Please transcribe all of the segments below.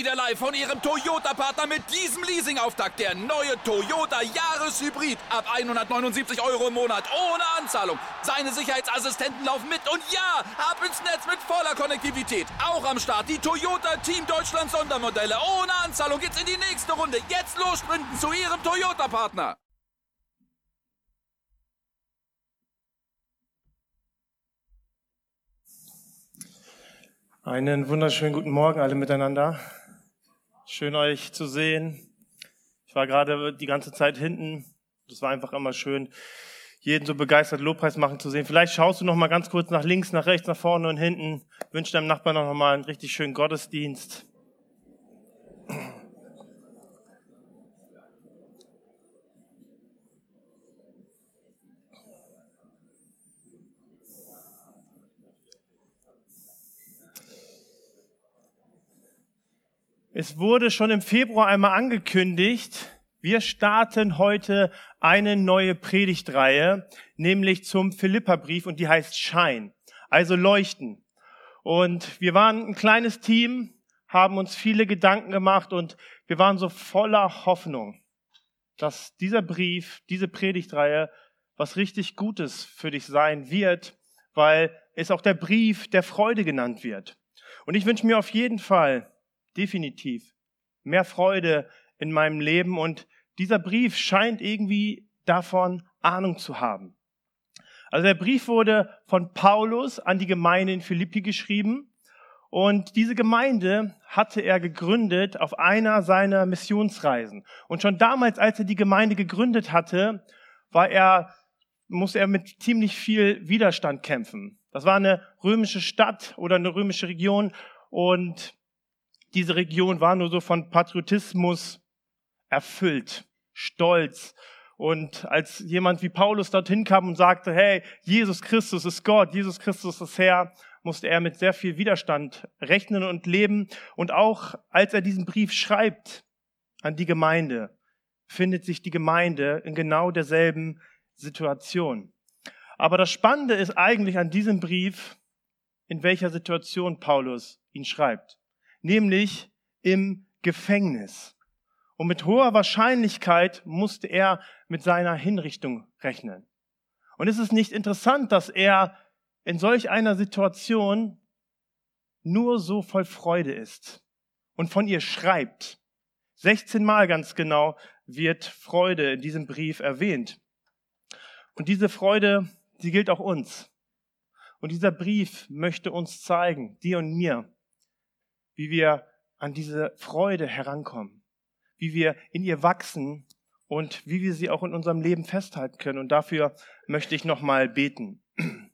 Live von Ihrem Toyota-Partner mit diesem Leasing-Auftakt. Der neue Toyota Jahreshybrid. Ab 179 € im Monat. Ohne Anzahlung. Seine Sicherheitsassistenten laufen mit. Und ja, ab ins Netz mit voller Konnektivität. Auch am Start die Toyota Team Deutschland Sondermodelle. Ohne Anzahlung geht's in die nächste Runde. Jetzt los sprinten zu Ihrem Toyota-Partner. Einen wunderschönen guten Morgen alle miteinander. Schön euch zu sehen. Ich war gerade die ganze Zeit hinten. Das war einfach immer schön, jeden so begeistert Lobpreis machen zu sehen. Vielleicht schaust du noch mal ganz kurz nach links, nach rechts, nach vorne und hinten. Wünsch deinem Nachbarn noch mal einen richtig schönen Gottesdienst. Es wurde schon im Februar einmal angekündigt, wir starten heute eine neue Predigtreihe, nämlich zum Philipperbrief, und die heißt Shine, also leuchten. Und wir waren ein kleines Team, haben uns viele Gedanken gemacht und wir waren so voller Hoffnung, dass dieser Brief, diese Predigtreihe was richtig Gutes für dich sein wird, weil es auch der Brief der Freude genannt wird. Und ich wünsche mir auf jeden Fall definitiv mehr Freude in meinem Leben, und dieser Brief scheint irgendwie davon Ahnung zu haben. Also der Brief wurde von Paulus an die Gemeinde in Philippi geschrieben, und diese Gemeinde hatte er gegründet auf einer seiner Missionsreisen. Und schon damals, als er die Gemeinde gegründet hatte, musste er mit ziemlich viel Widerstand kämpfen. Das war eine römische Stadt oder eine römische Region, und diese Region war nur so von Patriotismus erfüllt, stolz. Und als jemand wie Paulus dorthin kam und sagte, hey, Jesus Christus ist Gott, Jesus Christus ist Herr, musste er mit sehr viel Widerstand rechnen und leben. Und auch als er diesen Brief schreibt an die Gemeinde, findet sich die Gemeinde in genau derselben Situation. Aber das Spannende ist eigentlich an diesem Brief, in welcher Situation Paulus ihn schreibt. Nämlich im Gefängnis. Und mit hoher Wahrscheinlichkeit musste er mit seiner Hinrichtung rechnen. Und es ist nicht interessant, dass er in solch einer Situation nur so voll Freude ist und von ihr schreibt. 16 Mal ganz genau wird Freude in diesem Brief erwähnt. Und diese Freude, sie gilt auch uns. Und dieser Brief möchte uns zeigen, dir und mir, wie wir an diese Freude herankommen, wie wir in ihr wachsen und wie wir sie auch in unserem Leben festhalten können. Und dafür möchte ich nochmal beten.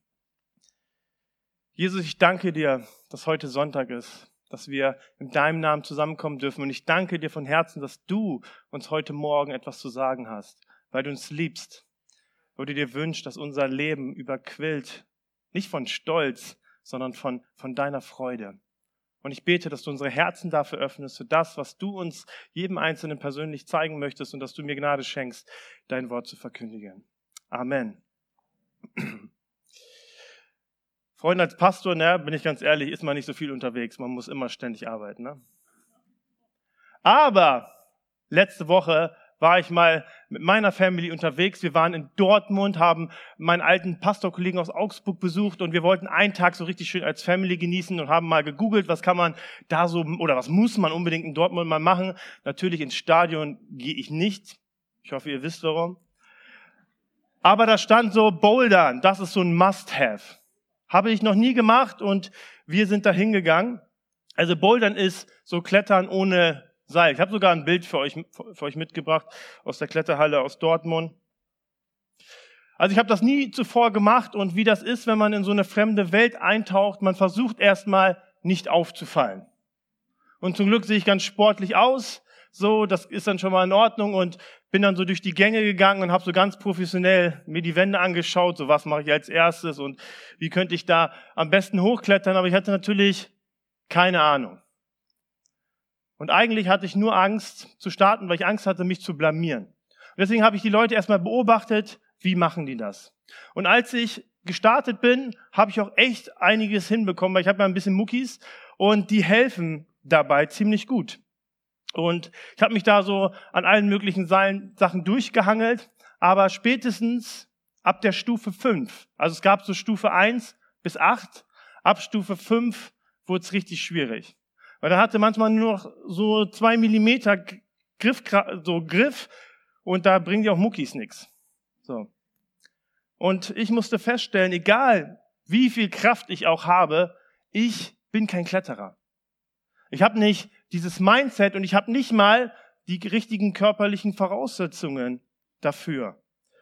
Jesus, ich danke dir, dass heute Sonntag ist, dass wir in deinem Namen zusammenkommen dürfen. Und ich danke dir von Herzen, dass du uns heute Morgen etwas zu sagen hast, weil du uns liebst, weil du dir wünschst, dass unser Leben überquillt, nicht von Stolz, sondern von deiner Freude. Und ich bete, dass du unsere Herzen dafür öffnest, für das, was du uns jedem Einzelnen persönlich zeigen möchtest, und dass du mir Gnade schenkst, dein Wort zu verkündigen. Amen. Freunde, als Pastor, bin ich ganz ehrlich, ist man nicht so viel unterwegs. Man muss immer ständig arbeiten. Ne? Aber letzte Woche war ich mal mit meiner Family unterwegs. Wir waren in Dortmund, haben meinen alten Pastorkollegen aus Augsburg besucht, und wir wollten einen Tag so richtig schön als Family genießen und haben mal gegoogelt, was kann man da so, oder was muss man unbedingt in Dortmund mal machen. Natürlich ins Stadion gehe ich nicht. Ich hoffe, ihr wisst warum. Aber da stand so Bouldern, das ist so ein Must-Have. Habe ich noch nie gemacht, und wir sind da hingegangen. Also Bouldern ist so Klettern ohne Seil. Ich habe sogar ein Bild für euch mitgebracht aus der Kletterhalle aus Dortmund. Also ich habe das nie zuvor gemacht, und wie das ist, wenn man in so eine fremde Welt eintaucht, man versucht erstmal nicht aufzufallen. Und zum Glück sehe ich ganz sportlich aus, so, das ist dann schon mal in Ordnung, und bin dann so durch die Gänge gegangen und habe so ganz professionell mir die Wände angeschaut, so was mache ich als erstes und wie könnte ich da am besten hochklettern, aber ich hatte natürlich keine Ahnung. Und eigentlich hatte ich nur Angst zu starten, weil ich Angst hatte, mich zu blamieren. Und deswegen habe ich die Leute erstmal beobachtet, wie machen die das. Und als ich gestartet bin, habe ich auch echt einiges hinbekommen, weil ich habe ja ein bisschen Muckis, und die helfen dabei ziemlich gut. Und ich habe mich da so an allen möglichen Sachen durchgehangelt, aber spätestens ab der Stufe 5, also es gab so Stufe 1 bis 8, ab Stufe 5 wurde es richtig schwierig. Weil da hatte manchmal nur noch so 2 Millimeter Griff und da bringen die auch Muckis nichts. So. Und ich musste feststellen, egal wie viel Kraft ich auch habe, ich bin kein Kletterer. Ich habe nicht dieses Mindset und ich habe nicht mal die richtigen körperlichen Voraussetzungen dafür.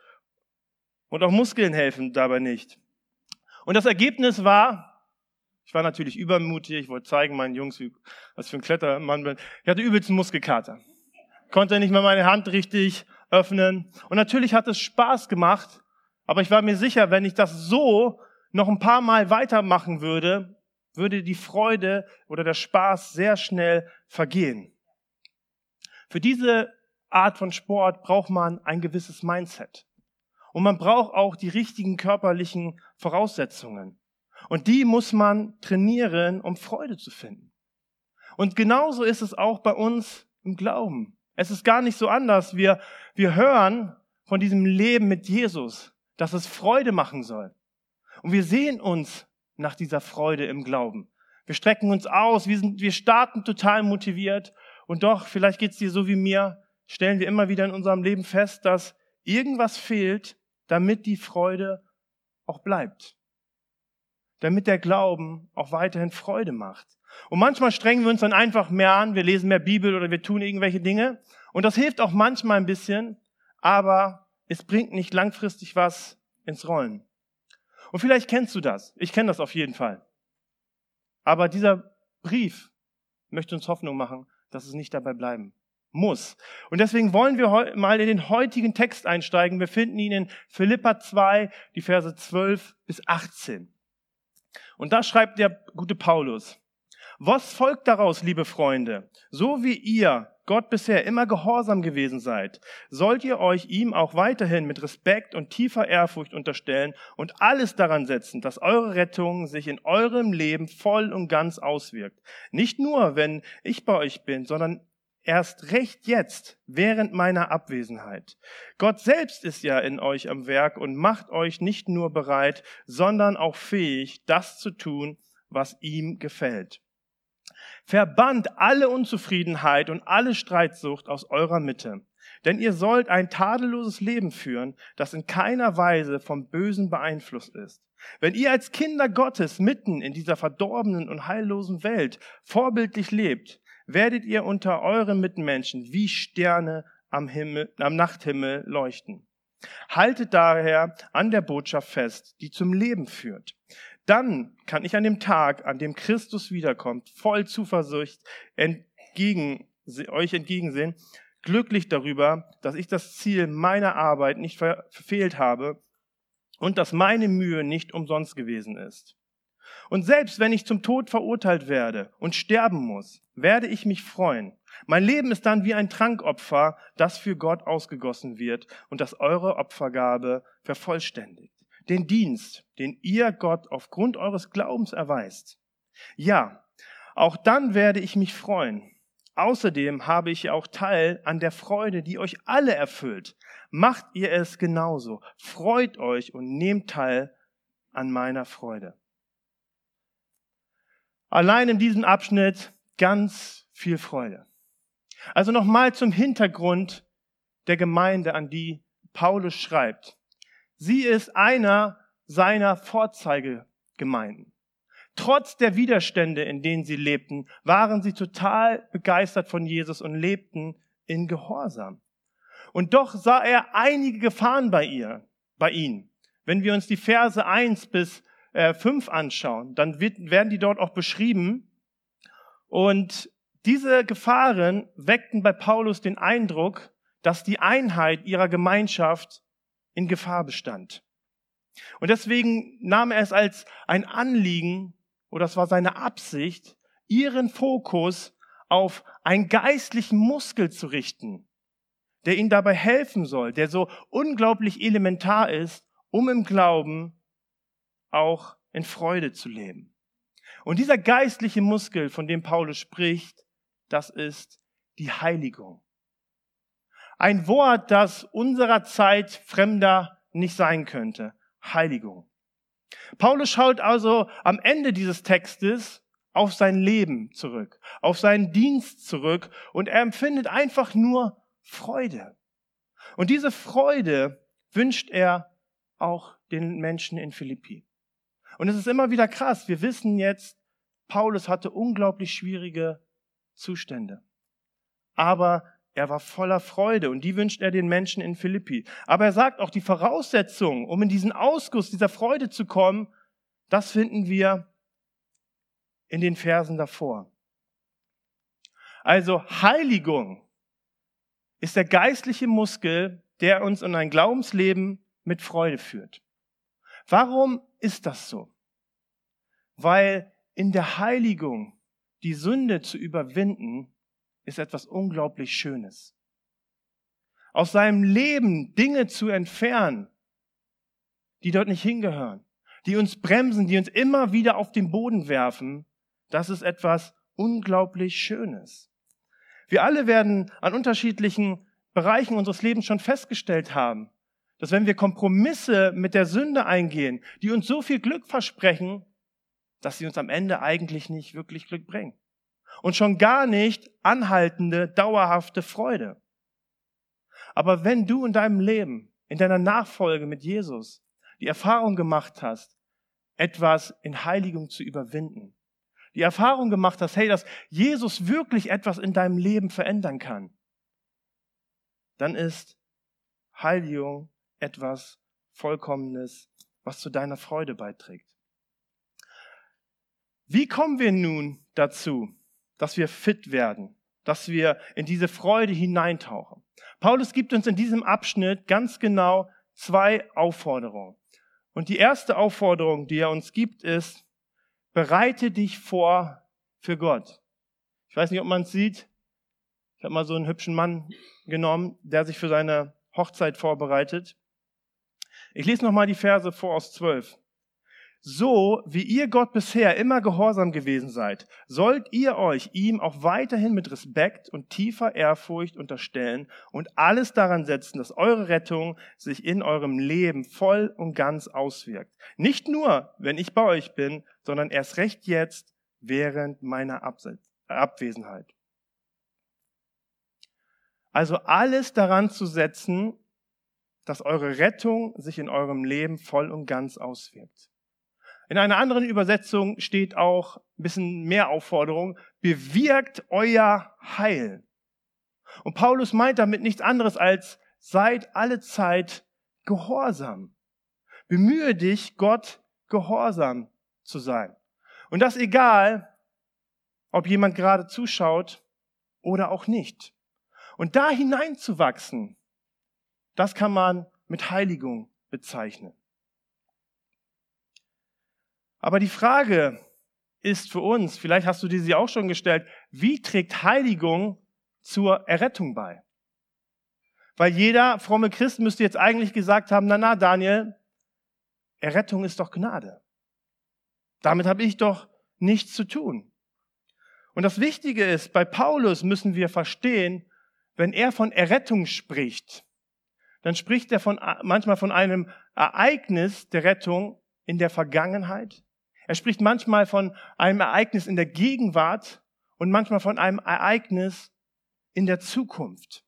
Und auch Muskeln helfen dabei nicht. Und das Ergebnis war, ich war natürlich übermutig, ich wollte zeigen meinen Jungs, was für ein Klettermann bin. Ich hatte übelst einen Muskelkater. Konnte nicht mal meine Hand richtig öffnen. Und natürlich hat es Spaß gemacht, aber ich war mir sicher, wenn ich das so noch ein paar Mal weitermachen würde die Freude oder der Spaß sehr schnell vergehen. Für diese Art von Sport braucht man ein gewisses Mindset. Und man braucht auch die richtigen körperlichen Voraussetzungen. Und die muss man trainieren, um Freude zu finden. Und genauso ist es auch bei uns im Glauben. Es ist gar nicht so anders. Wir hören von diesem Leben mit Jesus, dass es Freude machen soll. Und wir sehen uns nach dieser Freude im Glauben. Wir strecken uns aus, wir starten total motiviert. Und doch, vielleicht geht's dir so wie mir, stellen wir immer wieder in unserem Leben fest, dass irgendwas fehlt, damit die Freude auch bleibt. Damit der Glauben auch weiterhin Freude macht. Und manchmal strengen wir uns dann einfach mehr an, wir lesen mehr Bibel oder wir tun irgendwelche Dinge. Und das hilft auch manchmal ein bisschen, aber es bringt nicht langfristig was ins Rollen. Und vielleicht kennst du das. Ich kenne das auf jeden Fall. Aber dieser Brief möchte uns Hoffnung machen, dass es nicht dabei bleiben muss. Und deswegen wollen wir mal in den heutigen Text einsteigen. Wir finden ihn in Philipper 2, die Verse 12 bis 18. Und da schreibt der gute Paulus: Was folgt daraus, liebe Freunde? So wie ihr Gott bisher immer gehorsam gewesen seid, sollt ihr euch ihm auch weiterhin mit Respekt und tiefer Ehrfurcht unterstellen und alles daran setzen, dass eure Rettung sich in eurem Leben voll und ganz auswirkt. Nicht nur, wenn ich bei euch bin, sondern erst recht jetzt, während meiner Abwesenheit. Gott selbst ist ja in euch am Werk und macht euch nicht nur bereit, sondern auch fähig, das zu tun, was ihm gefällt. Verbannt alle Unzufriedenheit und alle Streitsucht aus eurer Mitte. Denn ihr sollt ein tadelloses Leben führen, das in keiner Weise vom Bösen beeinflusst ist. Wenn ihr als Kinder Gottes mitten in dieser verdorbenen und heillosen Welt vorbildlich lebt, werdet ihr unter euren Mitmenschen wie Sterne am Nachthimmel leuchten. Haltet daher an der Botschaft fest, die zum Leben führt. Dann kann ich an dem Tag, an dem Christus wiederkommt, voll Zuversicht euch entgegensehen, glücklich darüber, dass ich das Ziel meiner Arbeit nicht verfehlt habe und dass meine Mühe nicht umsonst gewesen ist. Und selbst wenn ich zum Tod verurteilt werde und sterben muss, werde ich mich freuen. Mein Leben ist dann wie ein Trankopfer, das für Gott ausgegossen wird und das eure Opfergabe vervollständigt. Den Dienst, den ihr Gott aufgrund eures Glaubens erweist. Ja, auch dann werde ich mich freuen. Außerdem habe ich ja auch Teil an der Freude, die euch alle erfüllt. Macht ihr es genauso. Freut euch und nehmt teil an meiner Freude. Allein in diesem Abschnitt ganz viel Freude. Also nochmal zum Hintergrund der Gemeinde, an die Paulus schreibt. Sie ist einer seiner Vorzeigegemeinden. Trotz der Widerstände, in denen sie lebten, waren sie total begeistert von Jesus und lebten in Gehorsam. Und doch sah er einige Gefahren bei ihnen. Wenn wir uns die Verse 1 bis 5 anschauen, dann werden die dort auch beschrieben. Und diese Gefahren weckten bei Paulus den Eindruck, dass die Einheit ihrer Gemeinschaft in Gefahr bestand. Und deswegen nahm er es als ein Anliegen, oder es war seine Absicht, ihren Fokus auf einen geistlichen Muskel zu richten, der ihnen dabei helfen soll, der so unglaublich elementar ist, um im Glauben auch in Freude zu leben. Und dieser geistliche Muskel, von dem Paulus spricht, das ist die Heiligung. Ein Wort, das unserer Zeit fremder nicht sein könnte. Heiligung. Paulus schaut also am Ende dieses Textes auf sein Leben zurück, auf seinen Dienst zurück und er empfindet einfach nur Freude. Und diese Freude wünscht er auch den Menschen in Philippi. Und es ist immer wieder krass. Wir wissen jetzt, Paulus hatte unglaublich schwierige Zustände. Aber er war voller Freude und die wünscht er den Menschen in Philippi. Aber er sagt auch, die Voraussetzung, um in diesen Ausguss dieser Freude zu kommen, das finden wir in den Versen davor. Also Heiligung ist der geistliche Muskel, der uns in ein Glaubensleben mit Freude führt. Warum ist das so? Weil in der Heiligung die Sünde zu überwinden, ist etwas unglaublich Schönes. Aus seinem Leben Dinge zu entfernen, die dort nicht hingehören, die uns bremsen, die uns immer wieder auf den Boden werfen, das ist etwas unglaublich Schönes. Wir alle werden an unterschiedlichen Bereichen unseres Lebens schon festgestellt haben, dass wenn wir Kompromisse mit der Sünde eingehen, die uns so viel Glück versprechen, dass sie uns am Ende eigentlich nicht wirklich Glück bringen. Und schon gar nicht anhaltende, dauerhafte Freude. Aber wenn du in deinem Leben, in deiner Nachfolge mit Jesus, die Erfahrung gemacht hast, etwas in Heiligung zu überwinden, die Erfahrung gemacht hast, hey, dass Jesus wirklich etwas in deinem Leben verändern kann, dann ist Heiligung etwas Vollkommenes, was zu deiner Freude beiträgt. Wie kommen wir nun dazu, dass wir fit werden, dass wir in diese Freude hineintauchen? Paulus gibt uns in diesem Abschnitt ganz genau 2 Aufforderungen. Und die erste Aufforderung, die er uns gibt, ist, bereite dich vor für Gott. Ich weiß nicht, ob man es sieht. Ich habe mal so einen hübschen Mann genommen, der sich für seine Hochzeit vorbereitet. Ich lese nochmal die Verse vor aus 12. So wie ihr Gott bisher immer gehorsam gewesen seid, sollt ihr euch ihm auch weiterhin mit Respekt und tiefer Ehrfurcht unterstellen und alles daran setzen, dass eure Rettung sich in eurem Leben voll und ganz auswirkt. Nicht nur, wenn ich bei euch bin, sondern erst recht jetzt während meiner Abwesenheit. Also alles daran zu setzen, dass eure Rettung sich in eurem Leben voll und ganz auswirkt. In einer anderen Übersetzung steht auch ein bisschen mehr Aufforderung, bewirkt euer Heil. Und Paulus meint damit nichts anderes als, seid alle Zeit gehorsam. Bemühe dich, Gott gehorsam zu sein. Und das egal, ob jemand gerade zuschaut oder auch nicht. Und da hineinzuwachsen, das kann man mit Heiligung bezeichnen. Aber die Frage ist für uns, vielleicht hast du dir sie auch schon gestellt, wie trägt Heiligung zur Errettung bei? Weil jeder fromme Christ müsste jetzt eigentlich gesagt haben, na Daniel, Errettung ist doch Gnade. Damit habe ich doch nichts zu tun. Und das Wichtige ist, bei Paulus müssen wir verstehen, wenn er von Errettung spricht, dann spricht er manchmal von einem Ereignis der Rettung in der Vergangenheit. Er spricht manchmal von einem Ereignis in der Gegenwart und manchmal von einem Ereignis in der Zukunft.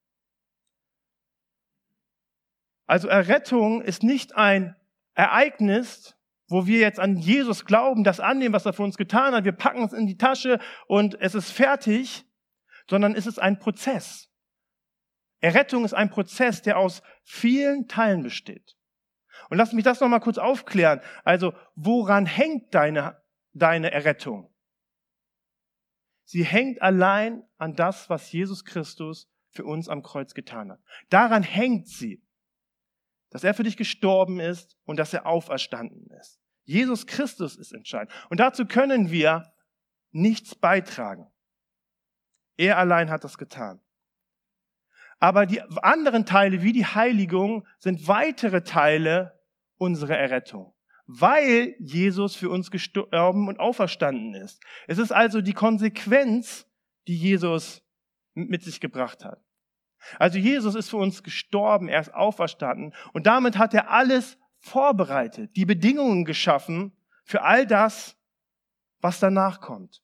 Also Errettung ist nicht ein Ereignis, wo wir jetzt an Jesus glauben, das annehmen, was er für uns getan hat. Wir packen es in die Tasche und es ist fertig, sondern es ist ein Prozess. Errettung ist ein Prozess, der aus vielen Teilen besteht. Und lass mich das nochmal kurz aufklären. Also, woran hängt deine Errettung? Sie hängt allein an das, was Jesus Christus für uns am Kreuz getan hat. Daran hängt sie, dass er für dich gestorben ist und dass er auferstanden ist. Jesus Christus ist entscheidend. Und dazu können wir nichts beitragen. Er allein hat das getan. Aber die anderen Teile, wie die Heiligung, sind weitere Teile unserer Errettung. weil Jesus für uns gestorben und auferstanden ist. Es ist also die Konsequenz, die Jesus mit sich gebracht hat. Also Jesus ist für uns gestorben, er ist auferstanden und damit hat er alles vorbereitet, die Bedingungen geschaffen für all das, was danach kommt.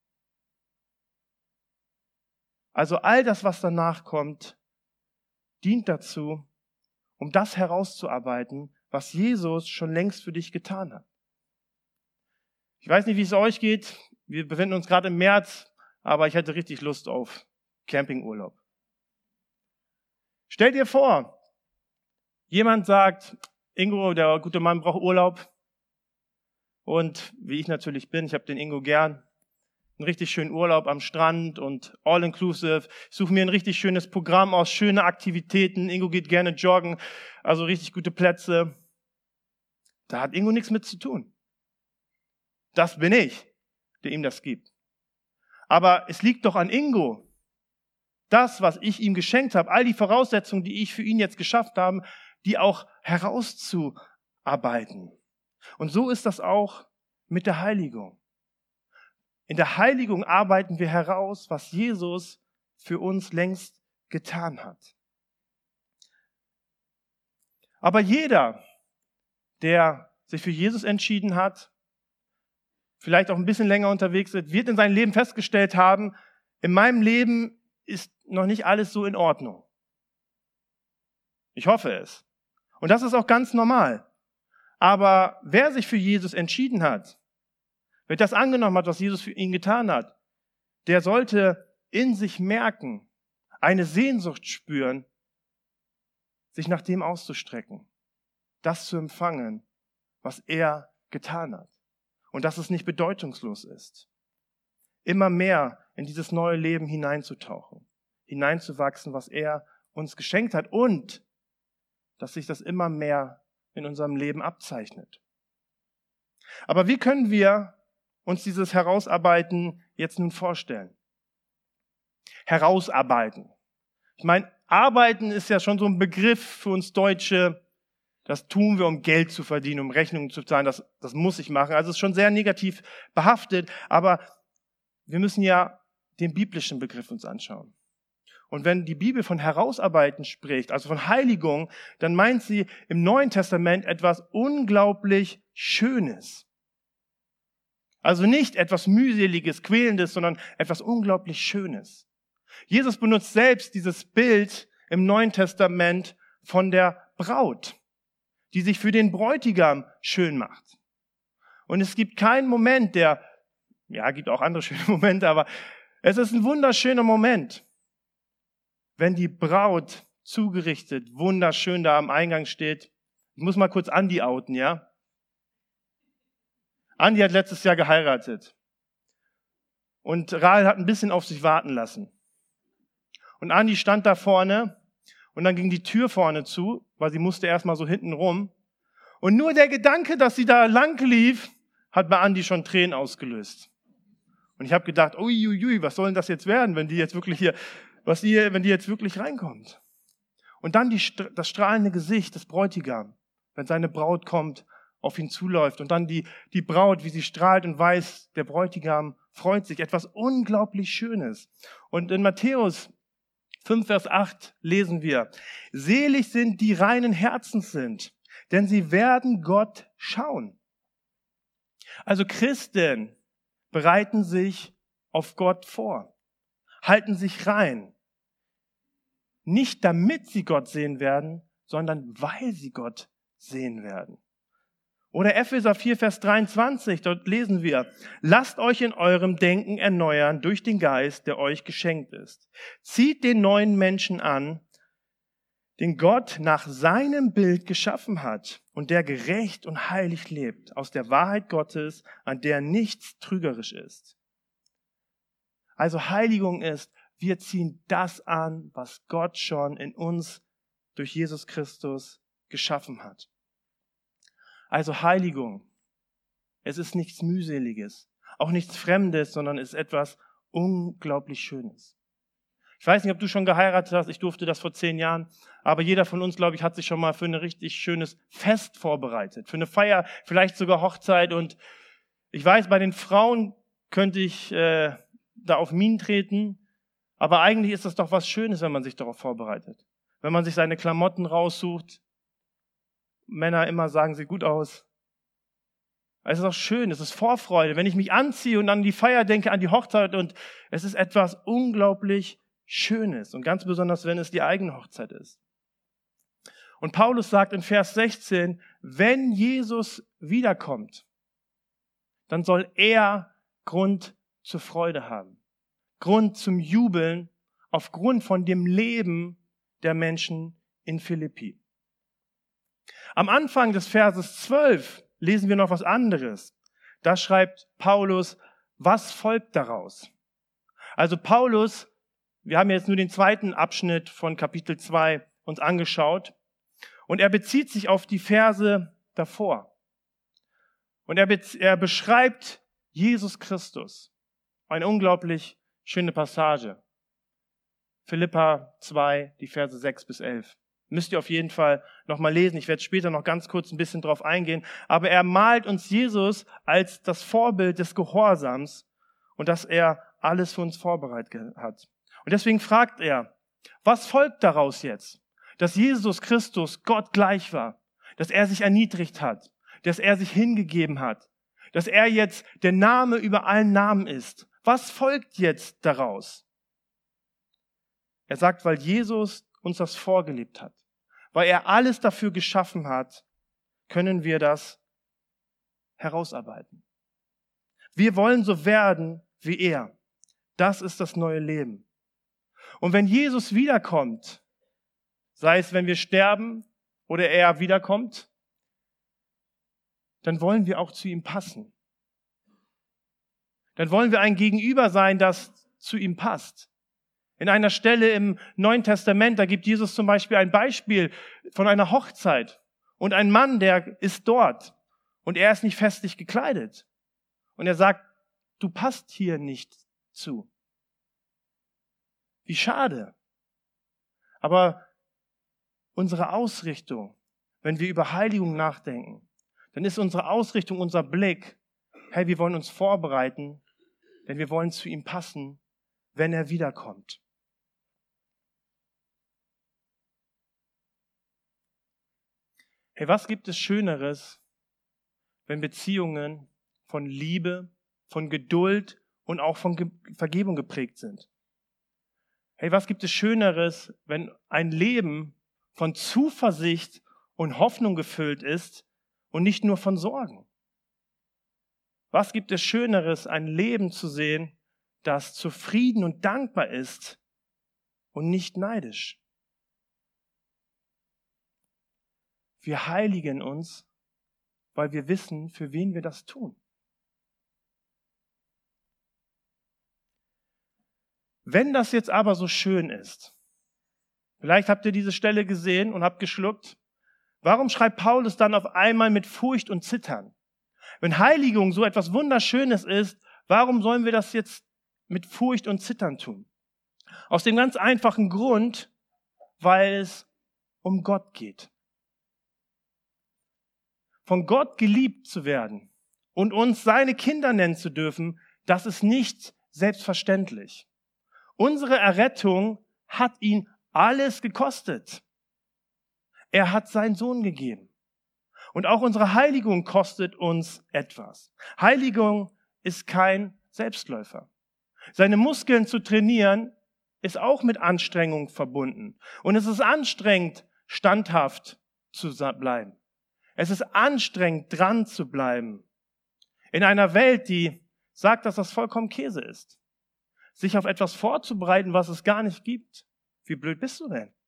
Also all das, was danach kommt, dient dazu, um das herauszuarbeiten, was Jesus schon längst für dich getan hat. Ich weiß nicht, wie es euch geht. Wir befinden uns gerade im März, aber ich hatte richtig Lust auf Campingurlaub. Stell dir vor, jemand sagt, Ingo, der gute Mann braucht Urlaub. Und wie ich natürlich bin, ich habe den Ingo gern, einen richtig schönen Urlaub am Strand und all-inclusive. Ich suche mir ein richtig schönes Programm aus, schöne Aktivitäten. Ingo geht gerne joggen, also richtig gute Plätze. Da hat Ingo nichts mit zu tun. Das bin ich, der ihm das gibt. Aber es liegt doch an Ingo, das, was ich ihm geschenkt habe, all die Voraussetzungen, die ich für ihn jetzt geschafft habe, die auch herauszuarbeiten. Und so ist das auch mit der Heiligung. In der Heiligung arbeiten wir heraus, was Jesus für uns längst getan hat. Aber jeder, der sich für Jesus entschieden hat, vielleicht auch ein bisschen länger unterwegs ist, wird in seinem Leben festgestellt haben, in meinem Leben ist noch nicht alles so in Ordnung. Ich hoffe es. Und das ist auch ganz normal. Aber wer sich für Jesus entschieden hat, wer das angenommen hat, was Jesus für ihn getan hat, der sollte in sich merken, eine Sehnsucht spüren, sich nach dem auszustrecken, das zu empfangen, was er getan hat. Und dass es nicht bedeutungslos ist. Immer mehr in dieses neue Leben hineinzutauchen, hineinzuwachsen, was er uns geschenkt hat und dass sich das immer mehr in unserem Leben abzeichnet. Aber wie können wir uns dieses Herausarbeiten jetzt nun vorstellen? Herausarbeiten. Ich meine, arbeiten ist ja schon so ein Begriff für uns Deutsche. Das tun wir, um Geld zu verdienen, um Rechnungen zu zahlen. Das muss ich machen. Also es ist schon sehr negativ behaftet. Aber wir müssen ja den biblischen Begriff uns anschauen. Und wenn die Bibel von Herausarbeiten spricht, also von Heiligung, dann meint sie im Neuen Testament etwas unglaublich Schönes. Also nicht etwas mühseliges, quälendes, sondern etwas unglaublich Schönes. Jesus benutzt selbst dieses Bild im Neuen Testament von der Braut, die sich für den Bräutigam schön macht. Und es gibt keinen Moment, gibt auch andere schöne Momente, aber es ist ein wunderschöner Moment, wenn die Braut zugerichtet, wunderschön da am Eingang steht. Ich muss mal kurz Andi outen, ja? Andi hat letztes Jahr geheiratet. Und Rahel hat ein bisschen auf sich warten lassen. Und Andi stand da vorne und dann ging die Tür vorne zu, weil sie musste erstmal so hinten rum. Und nur der Gedanke, dass sie da lang lief, hat bei Andi schon Tränen ausgelöst. Und ich habe gedacht, uiuiui, was soll denn das jetzt werden, wenn die jetzt wirklich wenn die jetzt wirklich reinkommt? Und dann das strahlende Gesicht des Bräutigams, wenn seine Braut kommt, auf ihn zuläuft. Und dann die Braut, wie sie strahlt und weiß, der Bräutigam freut sich. Etwas unglaublich Schönes. Und in Matthäus 5, Vers 8 lesen wir, selig sind, die reinen Herzens sind, denn sie werden Gott schauen. Also Christen bereiten sich auf Gott vor, halten sich rein. Nicht damit sie Gott sehen werden, sondern weil sie Gott sehen werden. Oder Epheser 4, Vers 23, dort lesen wir, lasst euch in eurem Denken erneuern durch den Geist, der euch geschenkt ist. Zieht den neuen Menschen an, den Gott nach seinem Bild geschaffen hat und der gerecht und heilig lebt, aus der Wahrheit Gottes, an der nichts trügerisch ist. Also Heiligung ist, wir ziehen das an, was Gott schon in uns durch Jesus Christus geschaffen hat. Also Heiligung, es ist nichts Mühseliges, auch nichts Fremdes, sondern es ist etwas unglaublich Schönes. Ich weiß nicht, ob du schon geheiratet hast, ich durfte das vor 10 Jahren, aber jeder von uns, glaube ich, hat sich schon mal für ein richtig schönes Fest vorbereitet, für eine Feier, vielleicht sogar Hochzeit. Und ich weiß, bei den Frauen könnte ich da auf Minen treten, aber eigentlich ist das doch was Schönes, wenn man sich darauf vorbereitet. Wenn man sich seine Klamotten raussucht. Männer immer sagen, sieht gut aus. Es ist auch schön, es ist Vorfreude. Wenn ich mich anziehe und an die Feier denke, an die Hochzeit, und es ist etwas unglaublich Schönes. Und ganz besonders, wenn es die eigene Hochzeit ist. Und Paulus sagt in Vers 16, wenn Jesus wiederkommt, dann soll er Grund zur Freude haben. Grund zum Jubeln aufgrund von dem Leben der Menschen in Philippi. Am Anfang des Verses 12 lesen wir noch was anderes. Da schreibt Paulus, was folgt daraus? Also Paulus, wir haben jetzt nur den zweiten Abschnitt von Kapitel 2 uns angeschaut, und er bezieht sich auf die Verse davor. Und er beschreibt Jesus Christus. Eine unglaublich schöne Passage. Philipper 2, die Verse 6 bis 11. Müsst ihr auf jeden Fall nochmal lesen. Ich werde später noch ganz kurz ein bisschen drauf eingehen. Aber er malt uns Jesus als das Vorbild des Gehorsams und dass er alles für uns vorbereitet hat. Und deswegen fragt er, was folgt daraus jetzt? Dass Jesus Christus Gott gleich war, dass er sich erniedrigt hat, dass er sich hingegeben hat, dass er jetzt der Name über allen Namen ist. Was folgt jetzt daraus? Er sagt, weil Jesus uns das vorgelebt hat, weil er alles dafür geschaffen hat, können wir das herausarbeiten. Wir wollen so werden wie er. Das ist das neue Leben. Und wenn Jesus wiederkommt, sei es, wenn wir sterben oder er wiederkommt, dann wollen wir auch zu ihm passen. Dann wollen wir ein Gegenüber sein, das zu ihm passt. In einer Stelle im Neuen Testament, da gibt Jesus zum Beispiel ein Beispiel von einer Hochzeit. Und ein Mann, der ist dort und er ist nicht festlich gekleidet. Und er sagt, du passt hier nicht zu. Wie schade. Aber unsere Ausrichtung, wenn wir über Heiligung nachdenken, dann ist unsere Ausrichtung, unser Blick, hey, wir wollen uns vorbereiten, denn wir wollen zu ihm passen, wenn er wiederkommt. Hey, was gibt es Schöneres, wenn Beziehungen von Liebe, von Geduld und auch von Vergebung geprägt sind? Hey, was gibt es Schöneres, wenn ein Leben von Zuversicht und Hoffnung gefüllt ist und nicht nur von Sorgen? Was gibt es Schöneres, ein Leben zu sehen, das zufrieden und dankbar ist und nicht neidisch? Wir heiligen uns, weil wir wissen, für wen wir das tun. Wenn das jetzt aber so schön ist, vielleicht habt ihr diese Stelle gesehen und habt geschluckt, warum schreibt Paulus dann auf einmal mit Furcht und Zittern? Wenn Heiligung so etwas Wunderschönes ist, warum sollen wir das jetzt mit Furcht und Zittern tun? Aus dem ganz einfachen Grund, weil es um Gott geht. Von Gott geliebt zu werden und uns seine Kinder nennen zu dürfen, das ist nicht selbstverständlich. Unsere Errettung hat ihn alles gekostet. Er hat seinen Sohn gegeben. Und auch unsere Heiligung kostet uns etwas. Heiligung ist kein Selbstläufer. Seine Muskeln zu trainieren, ist auch mit Anstrengung verbunden. Und es ist anstrengend, standhaft zu bleiben. Es ist anstrengend, dran zu bleiben. In einer Welt, die sagt, dass das vollkommen Käse ist. Sich auf etwas vorzubereiten, was es gar nicht gibt. Wie blöd bist du denn?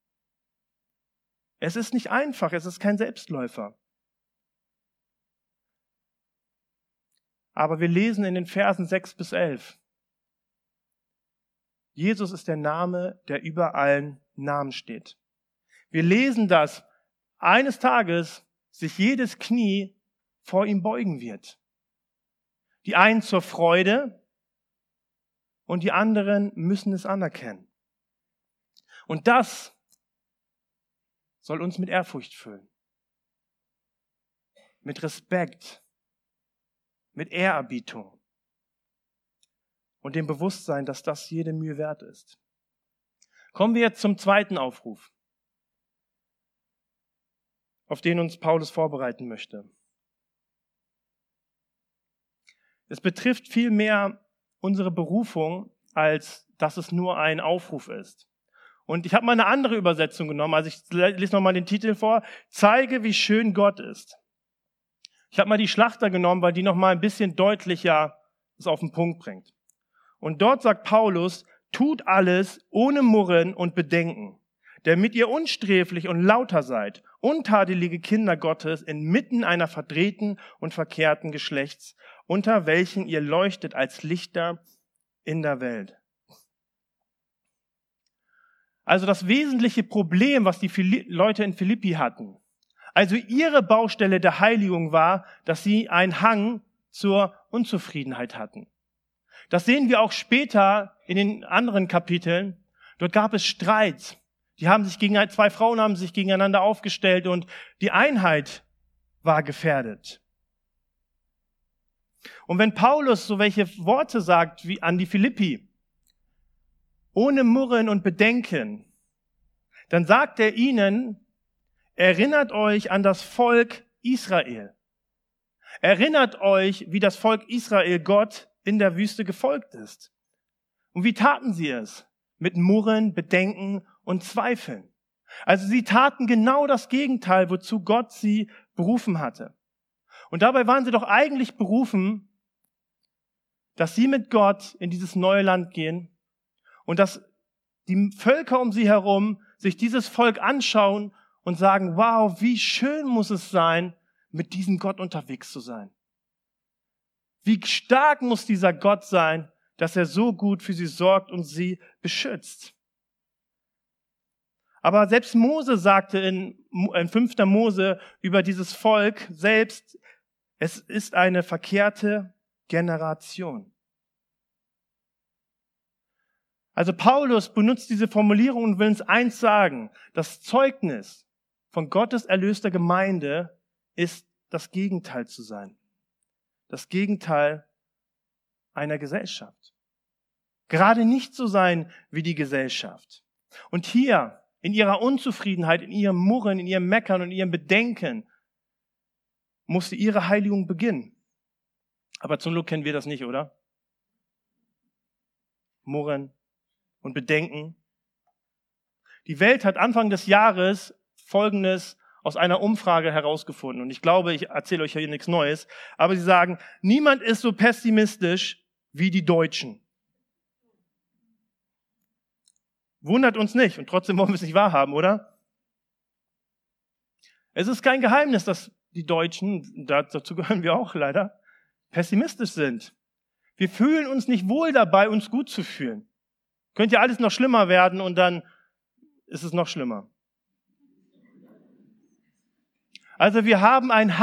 Es ist nicht einfach, es ist kein Selbstläufer. Aber wir lesen in den Versen 6 bis 11. Jesus ist der Name, der über allen Namen steht. Wir lesen, dass eines Tages sich jedes Knie vor ihm beugen wird. Die einen zur Freude und die anderen müssen es anerkennen. Und das soll uns mit Ehrfurcht füllen, mit Respekt, mit Ehrerbietung und dem Bewusstsein, dass das jede Mühe wert ist. Kommen wir jetzt zum zweiten Aufruf, auf den uns Paulus vorbereiten möchte. Es betrifft viel mehr unsere Berufung, als dass es nur ein Aufruf ist. Und ich habe mal eine andere Übersetzung genommen, also ich lese nochmal den Titel vor, Zeige, wie schön Gott ist. Ich habe mal die Schlachter genommen, weil die nochmal ein bisschen deutlicher es auf den Punkt bringt. Und dort sagt Paulus, tut alles ohne Murren und Bedenken, damit ihr unsträflich und lauter seid, untadelige Kinder Gottes inmitten einer verdrehten und verkehrten Geschlechts, unter welchen ihr leuchtet als Lichter in der Welt. Also das wesentliche Problem, was die Leute in Philippi hatten, also ihre Baustelle der Heiligung war, dass sie einen Hang zur Unzufriedenheit hatten. Das sehen wir auch später in den anderen Kapiteln. Dort gab es Streit. Zwei Frauen haben sich gegeneinander aufgestellt und die Einheit war gefährdet. Und wenn Paulus so welche Worte sagt wie an die Philippi, ohne Murren und Bedenken, dann sagt er ihnen, erinnert euch an das Volk Israel. Erinnert euch, wie das Volk Israel Gott in der Wüste gefolgt ist. Und wie taten sie es? Mit Murren, Bedenken und Zweifeln. Also sie taten genau das Gegenteil, wozu Gott sie berufen hatte. Und dabei waren sie doch eigentlich berufen, dass sie mit Gott in dieses neue Land gehen und dass die Völker um sie herum sich dieses Volk anschauen und sagen, wow, wie schön muss es sein, mit diesem Gott unterwegs zu sein. Wie stark muss dieser Gott sein, dass er so gut für sie sorgt und sie beschützt. Aber selbst Mose sagte in 5. Mose über dieses Volk selbst, es ist eine verkehrte Generation. Also Paulus benutzt diese Formulierung und will uns eins sagen. Das Zeugnis von Gottes erlöster Gemeinde ist das Gegenteil zu sein. Das Gegenteil einer Gesellschaft. Gerade nicht so sein wie die Gesellschaft. Und hier, in ihrer Unzufriedenheit, in ihrem Murren, in ihrem Meckern und in ihrem Bedenken, musste ihre Heiligung beginnen. Aber zum Glück kennen wir das nicht, oder? Murren und Bedenken. Die Welt hat Anfang des Jahres Folgendes aus einer Umfrage herausgefunden. Und ich glaube, ich erzähle euch hier nichts Neues. Aber sie sagen, niemand ist so pessimistisch wie die Deutschen. Wundert uns nicht. Und trotzdem wollen wir es nicht wahrhaben, oder? Es ist kein Geheimnis, dass die Deutschen, dazu gehören wir auch leider, pessimistisch sind. Wir fühlen uns nicht wohl dabei, uns gut zu fühlen. Könnte ja alles noch schlimmer werden und dann ist es noch schlimmer. Also wir haben einen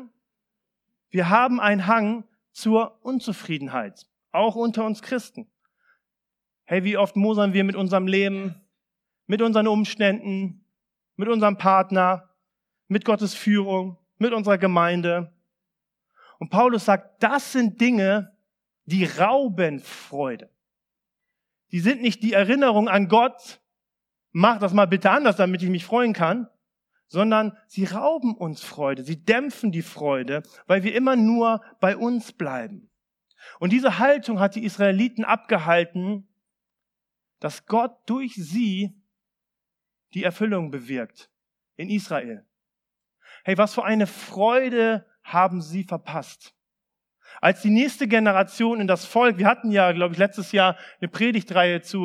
Hang zur Unzufriedenheit, auch unter uns Christen. Hey, wie oft mosern wir mit unserem Leben, mit unseren Umständen, mit unserem Partner, mit Gottes Führung, mit unserer Gemeinde. Und Paulus sagt, das sind Dinge, die rauben Freude. Die sind nicht die Erinnerung an Gott, mach das mal bitte anders, damit ich mich freuen kann, sondern sie rauben uns Freude, sie dämpfen die Freude, weil wir immer nur bei uns bleiben. Und diese Haltung hat die Israeliten abgehalten, dass Gott durch sie die Erfüllung bewirkt in Israel. Hey, was für eine Freude haben sie verpasst. Als die nächste Generation in das Volk, wir hatten ja, glaube ich, letztes Jahr eine Predigtreihe zu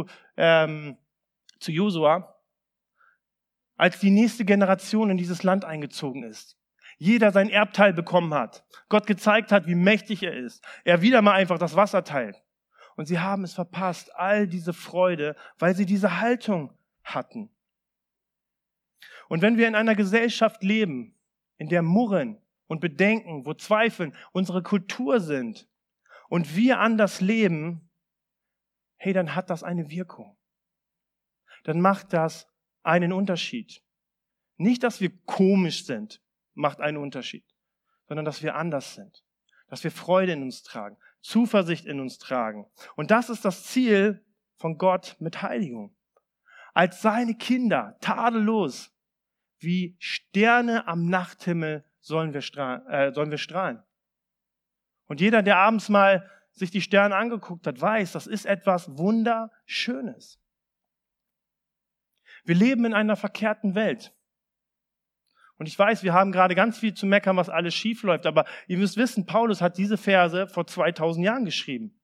Josua, als die nächste Generation in dieses Land eingezogen ist, jeder sein Erbteil bekommen hat, Gott gezeigt hat, wie mächtig er ist, er wieder mal einfach das Wasser teilt. Und sie haben es verpasst, all diese Freude, weil sie diese Haltung hatten. Und wenn wir in einer Gesellschaft leben, in der Murren und Bedenken, wo Zweifeln unsere Kultur sind und wir anders leben, hey, dann hat das eine Wirkung. dann macht das einen Unterschied. Nicht, dass wir komisch sind, macht einen Unterschied, sondern dass wir anders sind, dass wir Freude in uns tragen, Zuversicht in uns tragen. Und das ist das Ziel von Gott mit Heiligung. Als seine Kinder, tadellos, wie Sterne am Nachthimmel sollen wir strahlen. Und jeder, der abends mal sich die Sterne angeguckt hat, weiß, das ist etwas Wunderschönes. Wir leben in einer verkehrten Welt. Und ich weiß, wir haben gerade ganz viel zu meckern, was alles schief läuft, aber ihr müsst wissen, Paulus hat diese Verse vor 2000 Jahren geschrieben.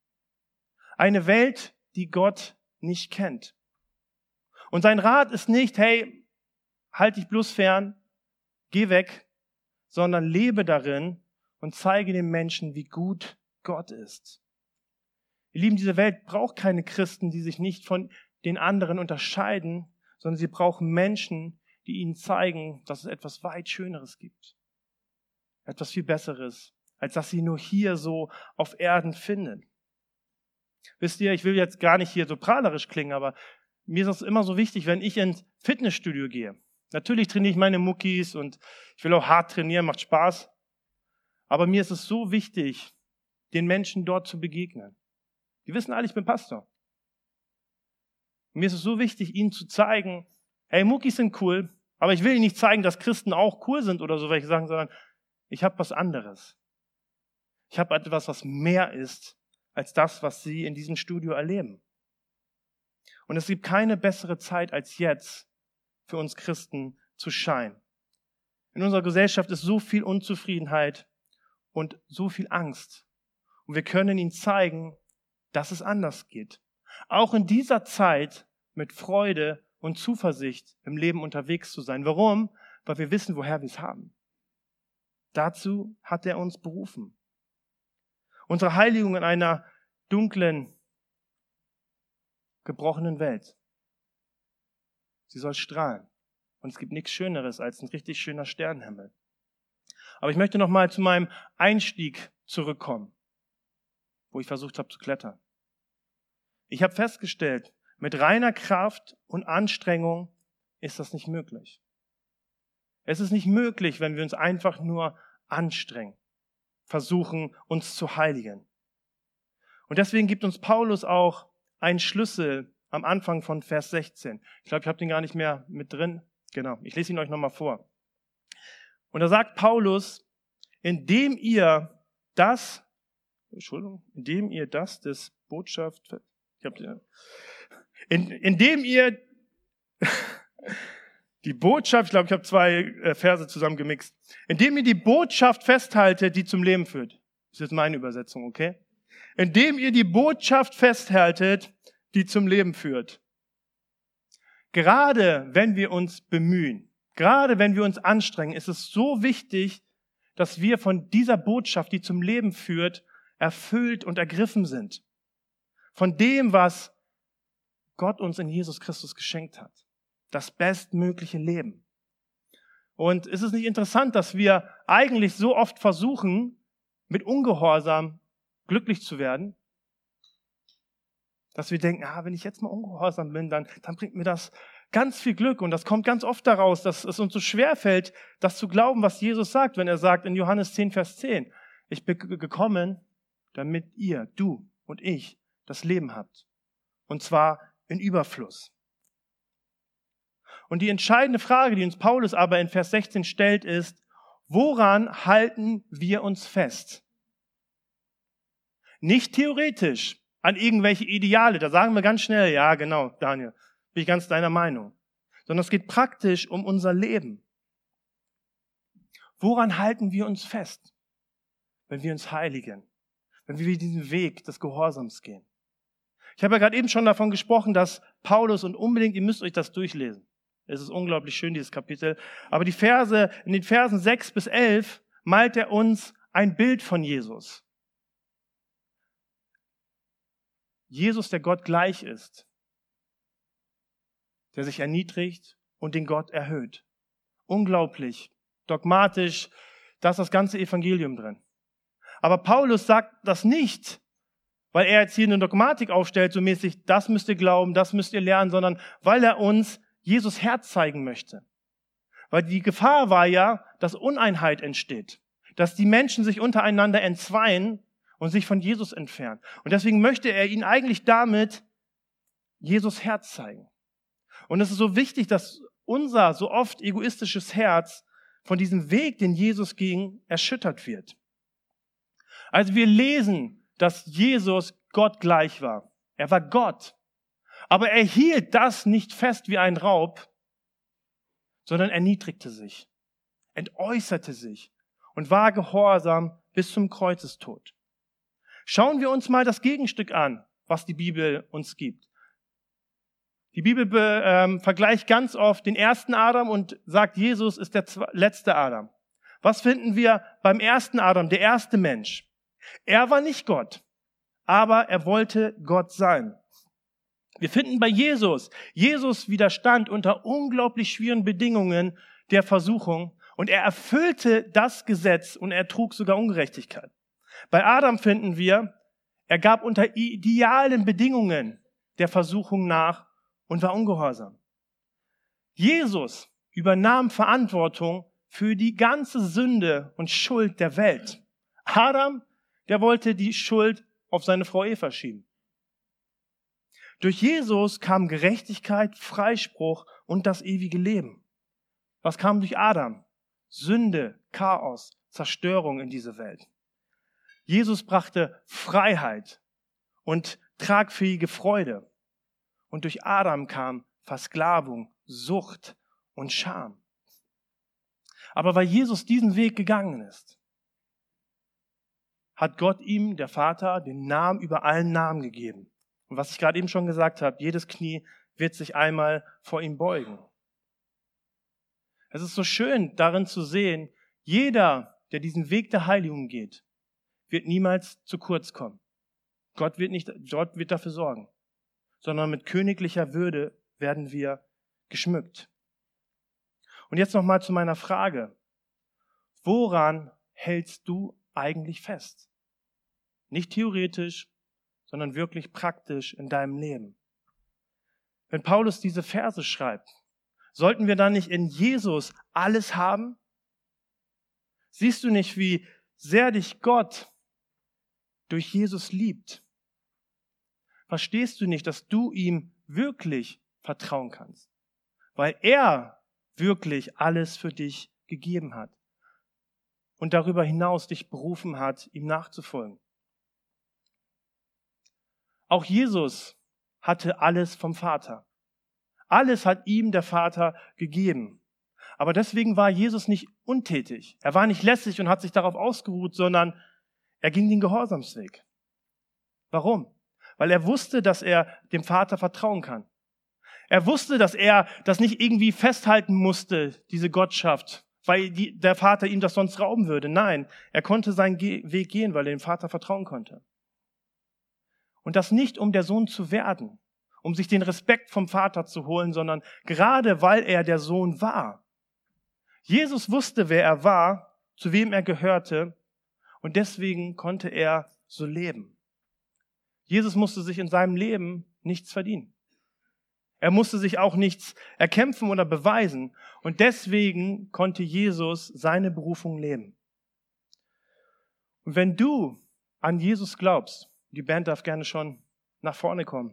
Eine Welt, die Gott nicht kennt. Und sein Rat ist nicht, hey, halt dich bloß fern, geh weg, sondern lebe darin und zeige den Menschen, wie gut Gott ist. Ihr Lieben, diese Welt braucht keine Christen, die sich nicht von den anderen unterscheiden, sondern sie brauchen Menschen, die ihnen zeigen, dass es etwas weit Schöneres gibt. Etwas viel Besseres, als dass sie nur hier so auf Erden finden. Wisst ihr, ich will jetzt gar nicht hier so prahlerisch klingen, aber mir ist es immer so wichtig, wenn ich ins Fitnessstudio gehe. Natürlich trainiere ich meine Muckis und ich will auch hart trainieren, macht Spaß. Aber mir ist es so wichtig, den Menschen dort zu begegnen. Die wissen alle, ich bin Pastor. Mir ist es so wichtig, ihnen zu zeigen, hey, Muckis sind cool, aber ich will ihnen nicht zeigen, dass Christen auch cool sind oder so welche Sachen, sondern ich habe was anderes. Ich habe etwas, was mehr ist, als das, was sie in diesem Studio erleben. Und es gibt keine bessere Zeit als jetzt für uns Christen zu scheinen. In unserer Gesellschaft ist so viel Unzufriedenheit und so viel Angst. Und wir können ihnen zeigen, dass es anders geht. Auch in dieser Zeit mit Freude und Zuversicht im Leben unterwegs zu sein. Warum? Weil wir wissen, woher wir es haben. Dazu hat er uns berufen. Unsere Heiligung in einer dunklen, gebrochenen Welt. Sie soll strahlen. Und es gibt nichts Schöneres als ein richtig schöner Sternenhimmel. Aber ich möchte noch mal zu meinem Einstieg zurückkommen, wo ich versucht habe zu klettern. Ich habe festgestellt, mit reiner Kraft und Anstrengung ist das nicht möglich. Es ist nicht möglich, wenn wir uns einfach nur anstrengen, versuchen, uns zu heiligen. Und deswegen gibt uns Paulus auch einen Schlüssel am Anfang von Vers 16. Ich glaube, ich habe den gar nicht mehr mit drin. Genau, ich lese ihn euch nochmal vor. Und da sagt Paulus, indem ihr das des Botschaft, indem ihr die Botschaft, ich glaube, ich habe zwei Verse zusammengemixt, indem ihr die Botschaft festhaltet, die zum Leben führt. Das ist jetzt meine Übersetzung, okay? Indem ihr die Botschaft festhaltet, die zum Leben führt. Gerade wenn wir uns bemühen, gerade wenn wir uns anstrengen, ist es so wichtig, dass wir von dieser Botschaft, die zum Leben führt, erfüllt und ergriffen sind. Von dem, was Gott uns in Jesus Christus geschenkt hat. Das bestmögliche Leben. Und ist es nicht interessant, dass wir eigentlich so oft versuchen, mit Ungehorsam glücklich zu werden? Dass wir denken, wenn ich jetzt mal ungehorsam bin, dann bringt mir das ganz viel Glück. Und das kommt ganz oft daraus, dass es uns so schwer fällt, das zu glauben, was Jesus sagt, wenn er sagt in Johannes 10, Vers 10, ich bin gekommen, damit ihr, du und ich, das Leben habt. Und zwar in Überfluss. Und die entscheidende Frage, die uns Paulus aber in Vers 16 stellt, ist, woran halten wir uns fest? Nicht theoretisch an irgendwelche Ideale, da sagen wir ganz schnell, ja genau, Daniel, bin ich ganz deiner Meinung. Sondern es geht praktisch um unser Leben. Woran halten wir uns fest, wenn wir uns heiligen, wenn wir diesen Weg des Gehorsams gehen? Ich habe ja gerade eben schon davon gesprochen, dass Paulus, und unbedingt, ihr müsst euch das durchlesen. Es ist unglaublich schön, dieses Kapitel. Aber in den Versen 6 bis 11 malt er uns ein Bild von Jesus. Jesus, der Gott gleich ist, der sich erniedrigt und den Gott erhöht. Unglaublich, dogmatisch, da ist das ganze Evangelium drin. Aber Paulus sagt das nicht, weil er jetzt hier eine Dogmatik aufstellt, so mäßig, das müsst ihr glauben, das müsst ihr lernen, sondern weil er uns Jesus Herz zeigen möchte. Weil die Gefahr war ja, dass Uneinheit entsteht, dass die Menschen sich untereinander entzweien und sich von Jesus entfernen. Und deswegen möchte er ihnen eigentlich damit Jesus Herz zeigen. Und es ist so wichtig, dass unser so oft egoistisches Herz von diesem Weg, den Jesus ging, erschüttert wird. Also wir lesen, dass Jesus Gott gleich war. Er war Gott. Aber er hielt das nicht fest wie ein Raub, sondern erniedrigte sich, entäußerte sich und war gehorsam bis zum Kreuzestod. Schauen wir uns mal das Gegenstück an, was die Bibel uns gibt. Die Bibel vergleicht ganz oft den ersten Adam und sagt, Jesus ist der letzte Adam. Was finden wir beim ersten Adam, der erste Mensch? Er war nicht Gott, aber er wollte Gott sein. Wir finden bei Jesus widerstand unter unglaublich schwierigen Bedingungen der Versuchung und er erfüllte das Gesetz und er trug sogar Ungerechtigkeit. Bei Adam finden wir, er gab unter idealen Bedingungen der Versuchung nach und war ungehorsam. Jesus übernahm Verantwortung für die ganze Sünde und Schuld der Welt. Adam, der wollte die Schuld auf seine Frau Eva schieben. Durch Jesus kam Gerechtigkeit, Freispruch und das ewige Leben. Was kam durch Adam? Sünde, Chaos, Zerstörung in diese Welt. Jesus brachte Freiheit und tragfähige Freude. Und durch Adam kam Versklavung, Sucht und Scham. Aber weil Jesus diesen Weg gegangen ist, hat Gott ihm, der Vater, den Namen über allen Namen gegeben. Und was ich gerade eben schon gesagt habe, jedes Knie wird sich einmal vor ihm beugen. Es ist so schön darin zu sehen, jeder, der diesen Weg der Heiligung geht, wird niemals zu kurz kommen. Gott wird dafür sorgen, sondern mit königlicher Würde werden wir geschmückt. Und jetzt nochmal zu meiner Frage. Woran hältst du eigentlich fest? Nicht theoretisch, sondern wirklich praktisch in deinem Leben. Wenn Paulus diese Verse schreibt, sollten wir dann nicht in Jesus alles haben? Siehst du nicht, wie sehr dich Gott durch Jesus liebt? Verstehst du nicht, dass du ihm wirklich vertrauen kannst? Weil er wirklich alles für dich gegeben hat und darüber hinaus dich berufen hat, ihm nachzufolgen. Auch Jesus hatte alles vom Vater. Alles hat ihm der Vater gegeben. Aber deswegen war Jesus nicht untätig. Er war nicht lässig und hat sich darauf ausgeruht, sondern er ging den Gehorsamsweg. Warum? Weil er wusste, dass er dem Vater vertrauen kann. Er wusste, dass er das nicht irgendwie festhalten musste, diese Gottschaft, weil der Vater ihm das sonst rauben würde. Nein, er konnte seinen Weg gehen, weil er dem Vater vertrauen konnte. Und das nicht, um der Sohn zu werden, um sich den Respekt vom Vater zu holen, sondern gerade weil er der Sohn war. Jesus wusste, wer er war, zu wem er gehörte, und deswegen konnte er so leben. Jesus musste sich in seinem Leben nichts verdienen. Er musste sich auch nichts erkämpfen oder beweisen, und deswegen konnte Jesus seine Berufung leben. Und wenn du an Jesus glaubst, die Band darf gerne schon nach vorne kommen.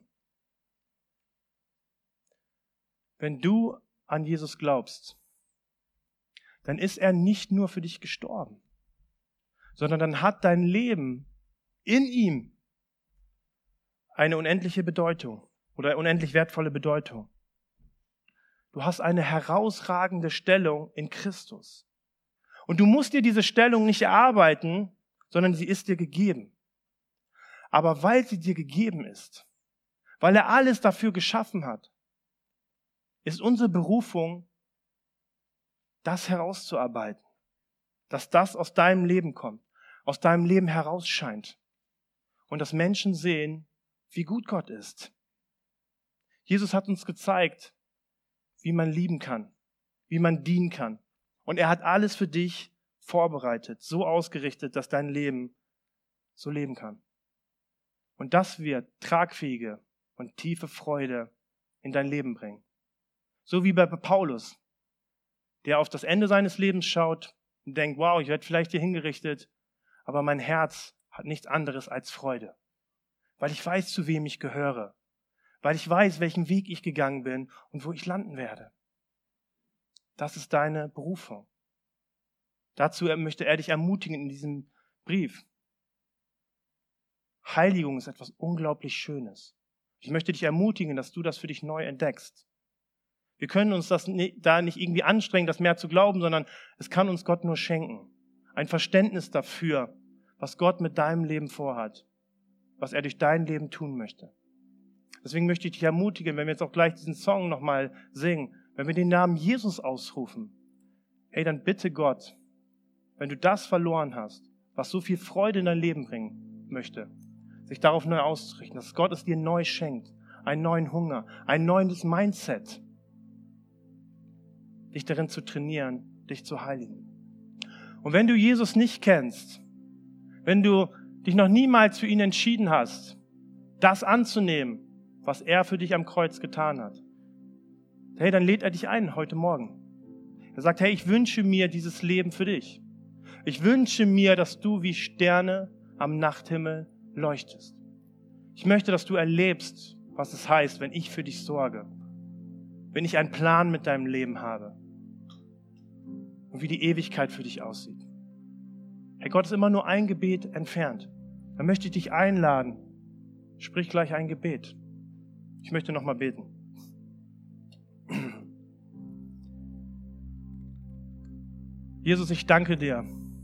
Wenn du an Jesus glaubst, dann ist er nicht nur für dich gestorben, sondern dann hat dein Leben in ihm eine unendliche Bedeutung oder unendlich wertvolle Bedeutung. Du hast eine herausragende Stellung in Christus. Und du musst dir diese Stellung nicht erarbeiten, sondern sie ist dir gegeben. Aber weil sie dir gegeben ist, weil er alles dafür geschaffen hat, ist unsere Berufung, das herauszuarbeiten, dass das aus deinem Leben kommt, aus deinem Leben herausscheint und dass Menschen sehen, wie gut Gott ist. Jesus hat uns gezeigt, wie man lieben kann, wie man dienen kann. Und er hat alles für dich vorbereitet, so ausgerichtet, dass dein Leben so leben kann. Und das wird tragfähige und tiefe Freude in dein Leben bringen. So wie bei Paulus, der auf das Ende seines Lebens schaut und denkt, wow, ich werde vielleicht hier hingerichtet, aber mein Herz hat nichts anderes als Freude. Weil ich weiß, zu wem ich gehöre. Weil ich weiß, welchen Weg ich gegangen bin und wo ich landen werde. Das ist deine Berufung. Dazu möchte er dich ermutigen in diesem Brief. Heiligung ist etwas unglaublich Schönes. Ich möchte dich ermutigen, dass du das für dich neu entdeckst. Wir können uns da nicht irgendwie anstrengen, das mehr zu glauben, sondern es kann uns Gott nur schenken. Ein Verständnis dafür, was Gott mit deinem Leben vorhat, was er durch dein Leben tun möchte. Deswegen möchte ich dich ermutigen, wenn wir jetzt auch gleich diesen Song nochmal singen, wenn wir den Namen Jesus ausrufen, hey, dann bitte Gott, wenn du das verloren hast, was so viel Freude in dein Leben bringen möchte, sich darauf neu auszurichten, dass Gott es dir neu schenkt, einen neuen Hunger, ein neues Mindset, dich darin zu trainieren, dich zu heiligen. Und wenn du Jesus nicht kennst, wenn du dich noch niemals für ihn entschieden hast, das anzunehmen, was er für dich am Kreuz getan hat, hey, dann lädt er dich ein heute Morgen. Er sagt, hey, ich wünsche mir dieses Leben für dich. Ich wünsche mir, dass du wie Sterne am Nachthimmel leuchtest. Ich möchte, dass du erlebst, was es heißt, wenn ich für dich sorge, wenn ich einen Plan mit deinem Leben habe und wie die Ewigkeit für dich aussieht. Hey, Gott ist immer nur ein Gebet entfernt. Da möchte ich dich einladen. Sprich gleich ein Gebet. Ich möchte noch mal beten. Jesus, ich danke dir,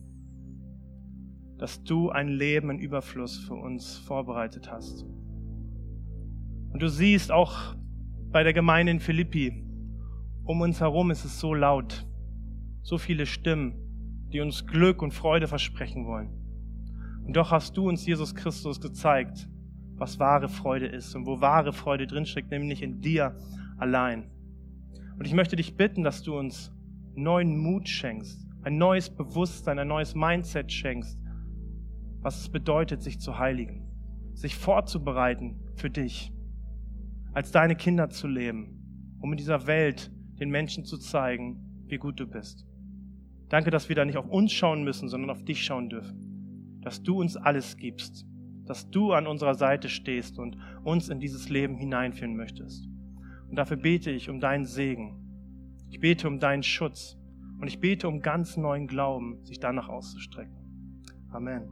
dass du ein Leben in Überfluss für uns vorbereitet hast. Und du siehst auch bei der Gemeinde in Philippi, um uns herum ist es so laut, so viele Stimmen, die uns Glück und Freude versprechen wollen. Und doch hast du uns, Jesus Christus, gezeigt, was wahre Freude ist und wo wahre Freude drinsteckt, nämlich in dir allein. Und ich möchte dich bitten, dass du uns neuen Mut schenkst, ein neues Bewusstsein, ein neues Mindset schenkst, was es bedeutet, sich zu heiligen, sich vorzubereiten für dich, als deine Kinder zu leben, um in dieser Welt den Menschen zu zeigen, wie gut du bist. Danke, dass wir da nicht auf uns schauen müssen, sondern auf dich schauen dürfen. Dass du uns alles gibst, dass du an unserer Seite stehst und uns in dieses Leben hineinführen möchtest. Und dafür bete ich um deinen Segen. Ich bete um deinen Schutz und ich bete um ganz neuen Glauben, sich danach auszustrecken. Amen.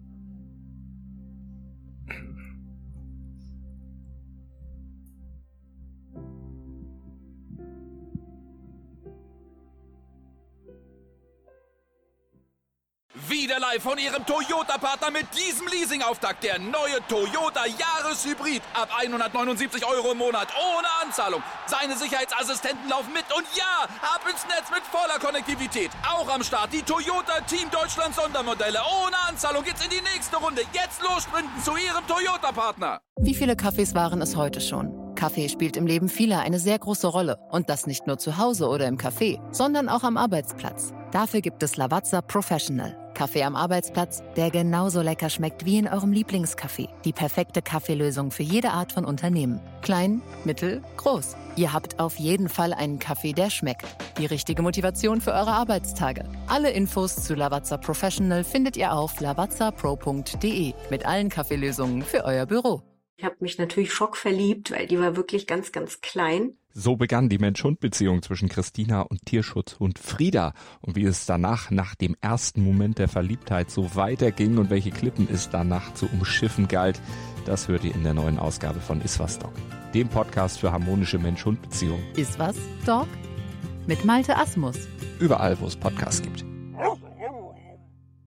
Wieder live von Ihrem Toyota-Partner mit diesem Leasing-Auftakt. Der neue Toyota Jahreshybrid. Ab 179 € im Monat. Ohne Anzahlung. Seine Sicherheitsassistenten laufen mit. Und ja, ab ins Netz mit voller Konnektivität. Auch am Start die Toyota Team Deutschland Sondermodelle. Ohne Anzahlung geht's in die nächste Runde. Jetzt los sprinten zu Ihrem Toyota-Partner. Wie viele Kaffees waren es heute schon? Kaffee spielt im Leben vieler eine sehr große Rolle. Und das nicht nur zu Hause oder im Café, sondern auch am Arbeitsplatz. Dafür gibt es Lavazza Professional. Kaffee am Arbeitsplatz, der genauso lecker schmeckt wie in eurem Lieblingscafé. Die perfekte Kaffeelösung für jede Art von Unternehmen. Klein, mittel, groß. Ihr habt auf jeden Fall einen Kaffee, der schmeckt. Die richtige Motivation für eure Arbeitstage. Alle Infos zu Lavazza Professional findet ihr auf lavazzapro.de mit allen Kaffeelösungen für euer Büro. Ich habe mich natürlich schockverliebt, weil die war wirklich ganz, ganz klein. So begann die Mensch-Hund-Beziehung zwischen Christina und Tierschutzhund Frieda. Und wie es danach, nach dem ersten Moment der Verliebtheit, so weiterging und welche Klippen es danach zu umschiffen galt, das hört ihr in der neuen Ausgabe von Iswas Dog, dem Podcast für harmonische Mensch-Hund-Beziehungen. Iswas Dog? Mit Malte Asmus. Überall, wo es Podcasts gibt.